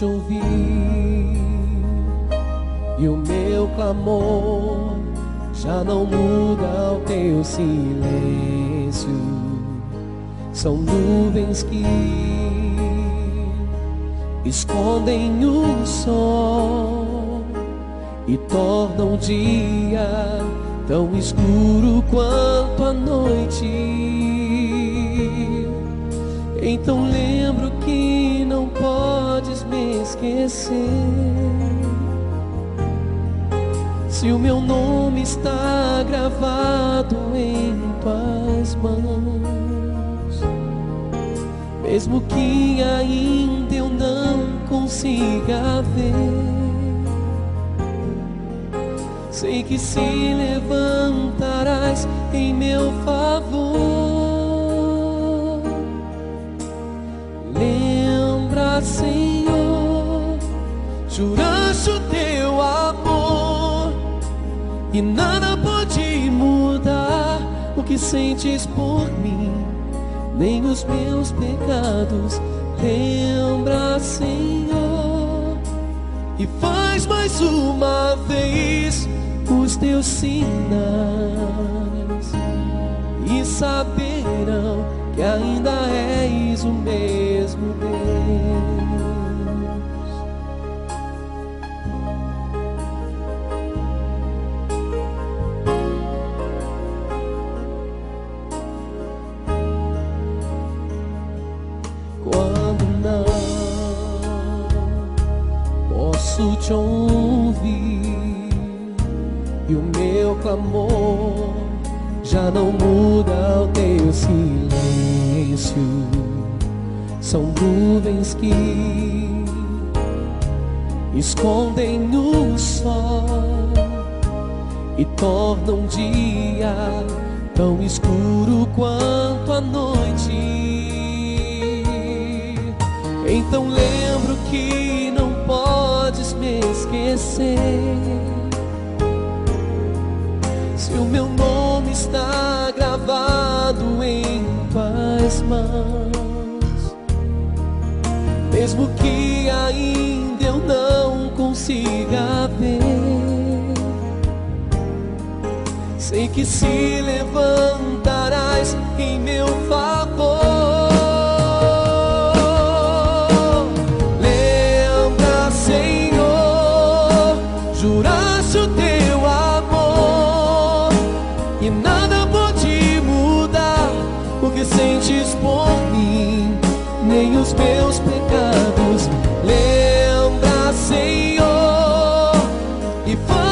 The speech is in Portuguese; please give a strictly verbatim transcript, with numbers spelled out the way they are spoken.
te ouvir, e o meu clamor já não muda ao teu silêncio. São nuvens que escondem o sol e tornam o dia tão escuro quanto a noite. Então lembro que não podes me esquecer. Se o meu nome está gravado em tuas mãos, mesmo que ainda eu não consiga ver, sei que se levantarás em meu favor. Lembra, Senhor, juraste o teu amor e nada pode mudar o que sentes por mim, nem os meus pecados. Lembra, Senhor, e faz mais uma vez os teus sinais, e saberão que ainda és o mesmo Deus. Quando não posso te ouvir e o meu clamor já não muda ao teu silêncio, são nuvens que escondem o sol e tornam o dia tão escuro quanto a noite. Então lembro que não podes me esquecer. Se o meu nome está gravado em tuas mãos, mesmo que ainda eu não consiga ver, sei que se levantarás em meu favor. Lembra, Senhor, juraste o teu amor e nada pode mudar o que sentes por mim, nem os meus pecados. Lembra, Senhor, e faz